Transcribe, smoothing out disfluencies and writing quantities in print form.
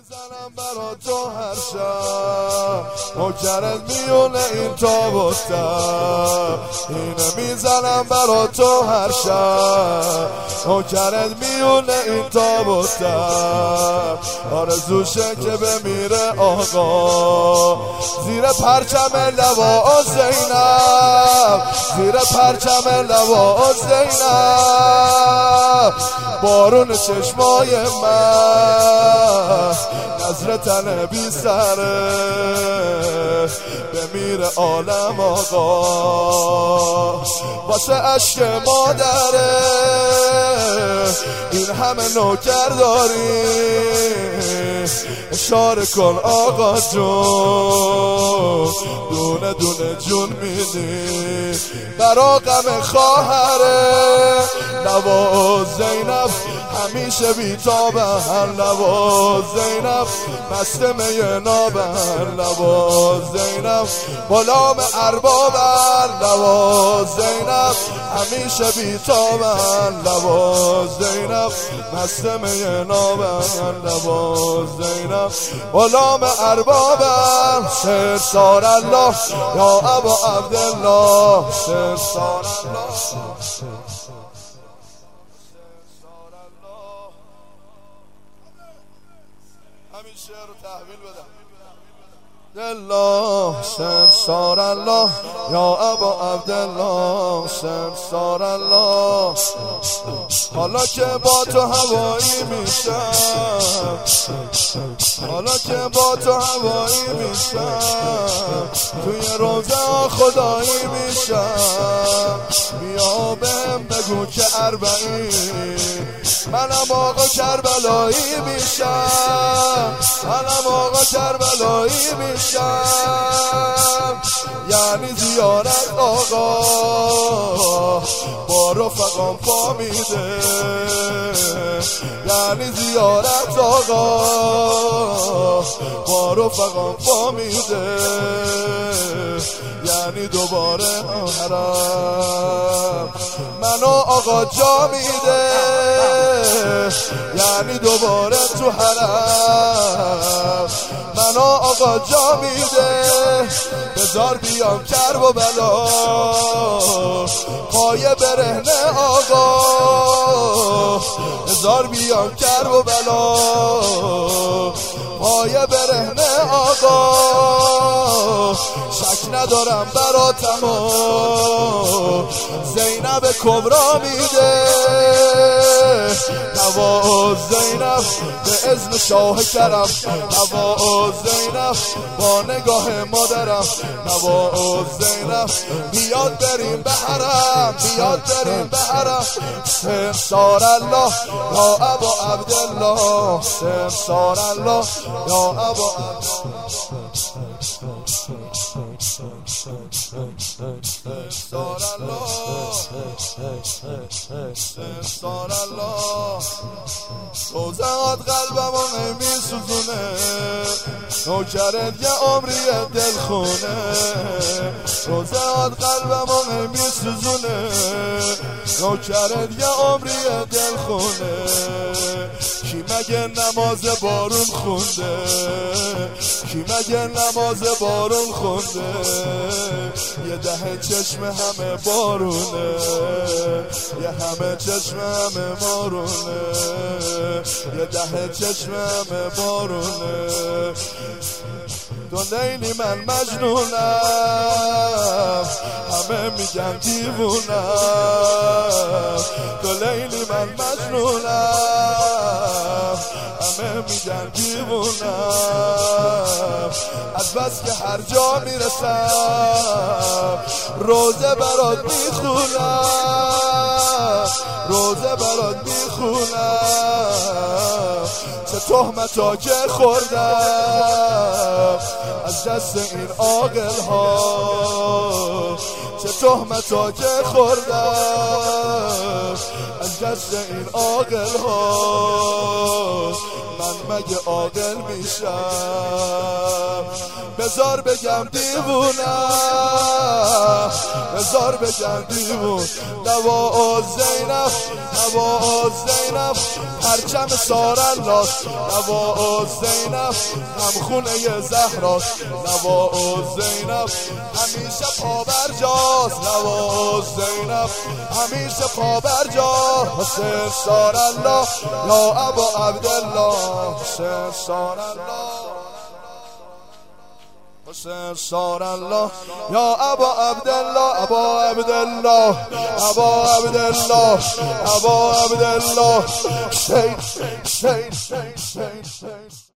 میزنم برا تو هر شب، نوکرت میونه این تابوتم. اینه میزنم برا تو هر شب، نوکرت میونه این تابوتم. آرزوشه که بمیره آقا زیر پرچم لوا زینب، زیر پرچم لوا زینب. بارون چشمای من نظر تن بی سره، بمیره عالم آقا واسه عشق مادره. این همه نوکر داری اشاره کن آقا جون، دونه دونه جون میدی برا غم خواهره. لوا زینب همیشه بیتابن، لوا زینب مست می نابن، لوا زینب غلام اربابن، لوا زینب همیشه بیتابن، لوا زینب مست می نابن، لوا زینب غلام اربابن. سرسار الله یا ابا عبدالله، سرسار الله. همین شعر رو تحویل بدم. الله سرسار الله یا ابا عبدالله، سرسار الله. حالا که با تو هوایی میشم، حالا که با تو هوایی میشم، توی روزه خدایی میشم. بیا بهم بگو که اربعین، منم آقا کربلایی میشم، منم آقا کربلایی میشم. یعنی زیارت آقا با رفقام فامیده، یعنی زیارت آقا با رفقام فامیده، یعنی دوباره حرم منو آقا جا میده، یعنی دوباره تو حرم منو آقا جا میده. بذار بیام کرب و بلا پای برهنه آقا، بذار بیام کرب و بلا پای برهنه آقا. شک ندارم براتم زینب کبرا میده، نوا زینب به اذن شاه کرم، نوا زینب با نگاه مادرم، نوا زینب بیاد بریم به حرم، بیاد بریم به حرم. سرسار الله یا ابا عبدالله، سرسار الله یا ابا عبدالله، سرسار الله، سرسار الله. روزهات قلبمو نمیسوزونه، نوکرت یه عمری دل خونه. روزهات قلبمو نمیسوزونه، نوکرت یه عمری دل خونه. کی مگه نماز بارون خونده، کی مگه نماز بارون خونده. یه ده چشم همه بارونه، یه همه چشم همه بارونه، یه ده چشم همه بارونه. تو لیلی من مجنونم، همه میگن دیوونم. تو لیلی من مجنونم، همه میگن دیوونم. از بس که هر جا میرسم روزه برات میخونم، روزه برات میخونم. چه تهمتا که خوردم از دست این عاقل ها، چه تهمتا که خوردم از دست این عاقل ها. من مگه عاقل میشم؟ بذار بگم دیوونم، بذار بگم دیوون. نوا زینب، نوا زینب پرچم سارالله نوا و زینب هم خونه زهراست نوا و زینب همیشه پابرجاست نوا و زینب همیشه پابرجاست حسین سارالله یا ابا عبدالله حسین سارالله حسین سارالله یا ابا عبدالله ابا عبدالله ابا عبدالله ابا عبدالله